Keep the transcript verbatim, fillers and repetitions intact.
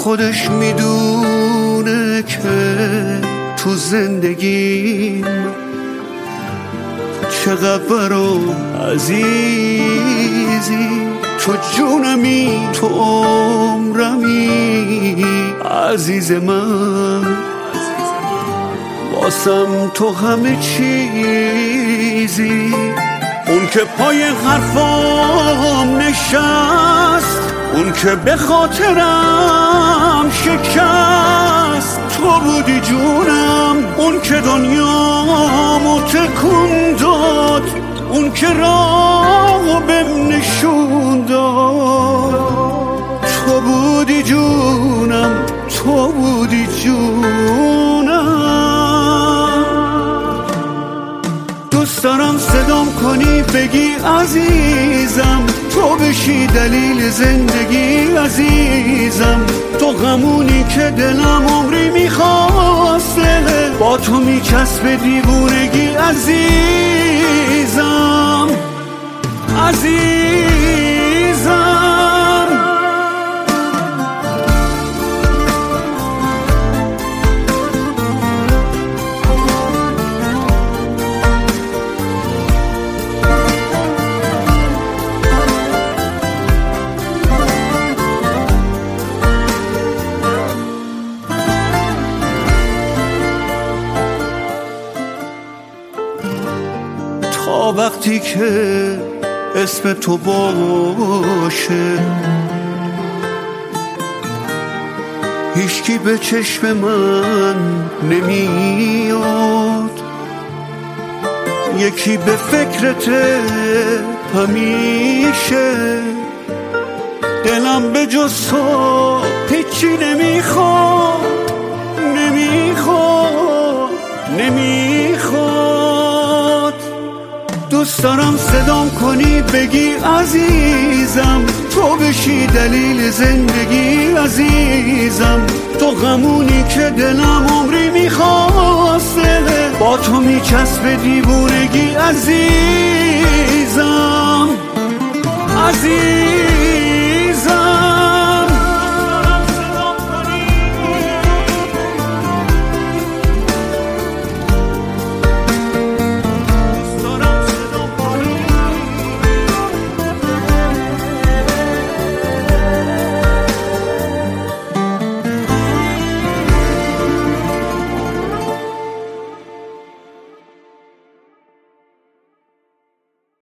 خودش میدونه که تو زندگیم چقدر برام عزیزی، تو جونمی، تو عمرمی، عزیز من، واسم تو همه چیزی. اون که پای حرفام نشست، اون که به خاطرم شکست، تو بودی جونم. اون که دنیامو تکون داد، اون که راهو بهم نشون داد، تو بودی جونم، تو بودی جونم. دوست دارم صدام کنی بگی عزیزم، تو بشی دلیل زندگی عزیزم. تو غمونی که دلم عمری میخواسته، با تو میچسبه دیوونگی عزیزم، عزیزم. تا وقتی که اسم تو باشه، هیچکی به چشم من نمیاد. یکی به فکرت همیشه، دلم به جز تو هیچی نمیخواد، نمیخواد، نمیخواد. دوست دارم صدام کنی بگی عزیزم، تو بشی دلیل زندگی عزیزم. تو غمونی که دلم عمری میخواسته، با تو میچسبه دیوونگی عزیزم، عزیزم.